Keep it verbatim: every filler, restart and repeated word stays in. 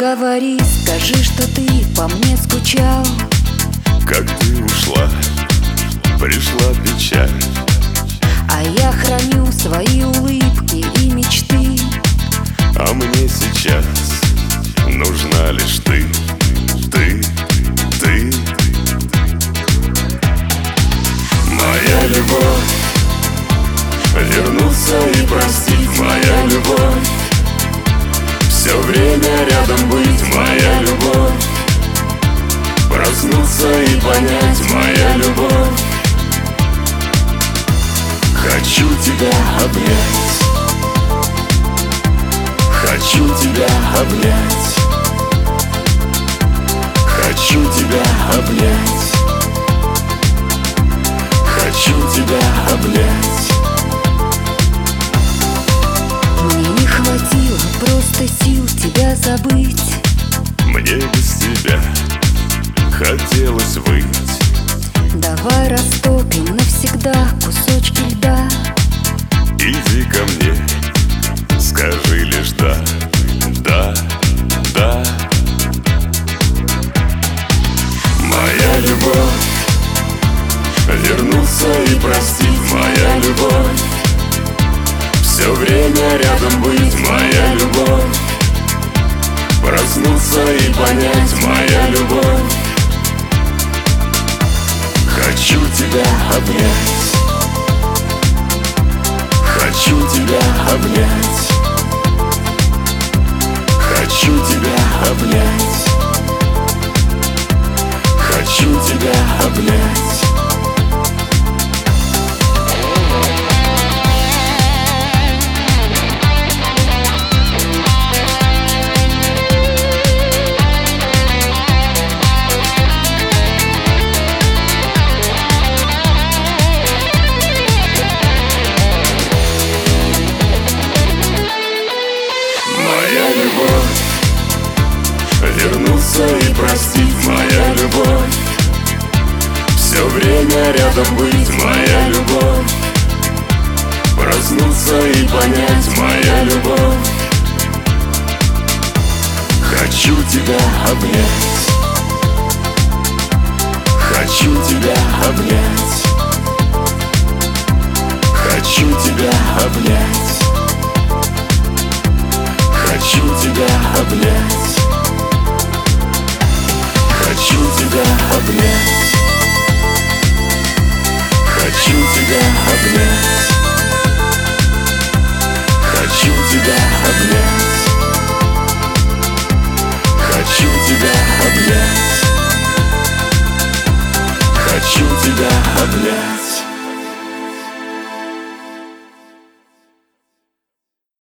Говори, скажи, что ты по мне скучал. Как ты ушла, пришла печаль. А я храню свои улыбки и мечты. А мне сейчас нужна лишь ты, ты, ты. Моя любовь, вернуться и простить. Моя любовь, все время рядом быть. Моя любовь, проснуться и понять. Моя любовь, хочу тебя обнять. Хочу тебя обнять. Хочу тебя обнять. Хочу тебя обнять. Мне не хватило просто сил тебя забыть. Мне без тебя хотелось выть. Давай растопим навсегда кусочки льда. Иди ко мне, скажи лишь да, да, да. Моя любовь, вернуться и простить. Моя любовь, все время рядом быть. Моя любовь, проснуться и понять. Моя любовь, хочу тебя обнять. Хочу тебя обнять. Хочу тебя обнять. Хочу тебя обнять. Вернуться и простить. Моя любовь, все время рядом быть. Моя любовь, проснуться и понять. Моя любовь, хочу тебя обнять. Хочу тебя обнять. Хочу тебя обнять. Хочу тебя обнять. Хочу тебя обнять. Хочу тебя обнять. Хочу тебя обнять. Хочу тебя обнять. Хочу тебя обнять.